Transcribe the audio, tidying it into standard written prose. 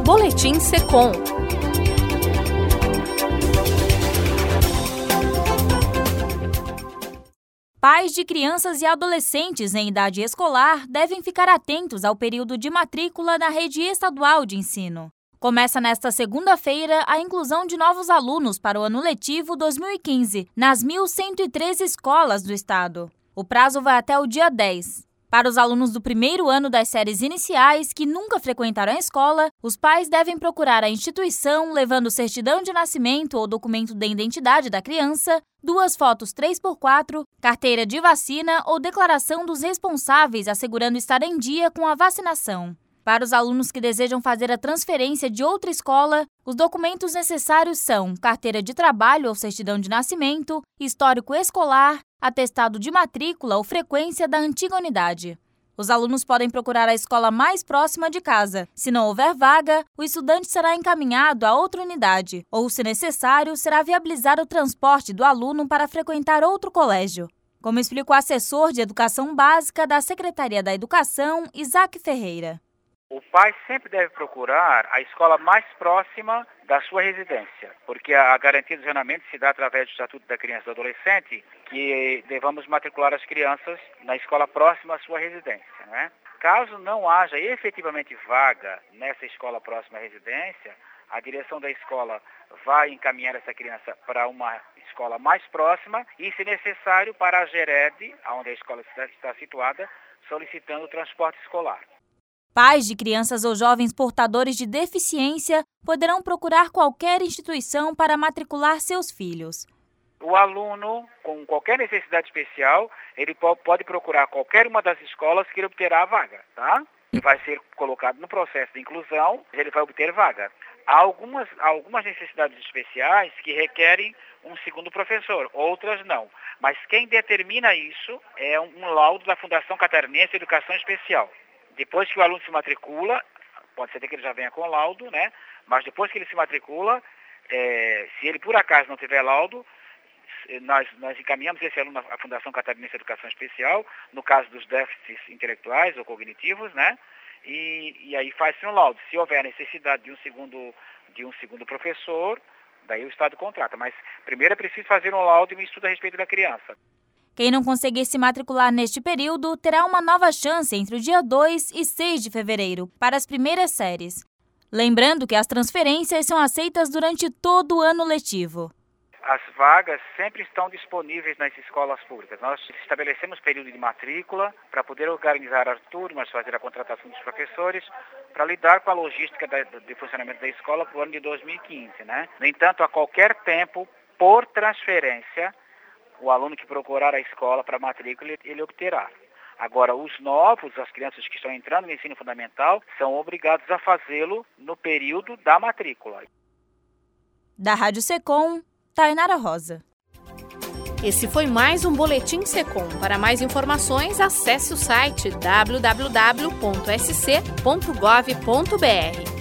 Boletim Secom. Pais de crianças e adolescentes em idade escolar devem ficar atentos ao período de matrícula na rede estadual de ensino. Começa nesta segunda-feira a inclusão de novos alunos para o ano letivo 2015 nas 1.113 escolas do estado. O prazo vai até o dia 10. Para os alunos do primeiro ano das séries iniciais que nunca frequentaram a escola, os pais devem procurar a instituição levando certidão de nascimento ou documento de identidade da criança, 2 fotos 3x4, carteira de vacina ou declaração dos responsáveis assegurando estar em dia com a vacinação. Para os alunos que desejam fazer a transferência de outra escola, os documentos necessários são carteira de trabalho ou certidão de nascimento, histórico escolar, atestado de matrícula ou frequência da antiga unidade. Os alunos podem procurar a escola mais próxima de casa. Se não houver vaga, o estudante será encaminhado a outra unidade, ou, se necessário, será viabilizar o transporte do aluno para frequentar outro colégio. Como explica o assessor de Educação Básica da Secretaria da Educação, Isaac Ferreira. O pai sempre deve procurar a escola mais próxima da sua residência, porque a garantia do regionamento se dá através do Estatuto da Criança e do Adolescente, que devamos matricular as crianças na escola próxima à sua residência, né? Caso não haja efetivamente vaga nessa escola próxima à residência, a direção da escola vai encaminhar essa criança para uma escola mais próxima e, se necessário, para a GERED, onde a escola está situada, solicitando o transporte escolar. Pais de crianças ou jovens portadores de deficiência poderão procurar qualquer instituição para matricular seus filhos. O aluno com qualquer necessidade especial, ele pode procurar qualquer uma das escolas que ele obterá a vaga, tá? Ele vai ser colocado no processo de inclusão, ele vai obter vaga. Há algumas necessidades especiais que requerem um segundo professor, outras não. Mas quem determina isso é um laudo da Fundação Catarinense de Educação Especial. Depois que o aluno se matricula, pode ser que ele já venha com laudo, né? Mas depois que ele se matricula, se ele por acaso não tiver laudo, nós encaminhamos esse aluno à Fundação Catarinense de Educação Especial, no caso dos déficits intelectuais ou cognitivos, né? E aí faz-se um laudo. Se houver necessidade de um segundo professor, daí o Estado contrata. Mas primeiro é preciso fazer um laudo e um estudo a respeito da criança. Quem não conseguir se matricular neste período terá uma nova chance entre o dia 2 e 6 de fevereiro para as primeiras séries. Lembrando que as transferências são aceitas durante todo o ano letivo. As vagas sempre estão disponíveis nas escolas públicas. Nós estabelecemos período de matrícula para poder organizar as turmas, fazer a contratação dos professores, para lidar com a logística de funcionamento da escola para o ano de 2015, né? No entanto, a qualquer tempo, por transferência, o aluno que procurar a escola para matrícula, ele obterá. Agora, os novos, as crianças que estão entrando no ensino fundamental, são obrigados a fazê-lo no período da matrícula. Da Rádio Secom, Tainara Rosa. Esse foi mais um Boletim Secom. Para mais informações, acesse o site www.sc.gov.br.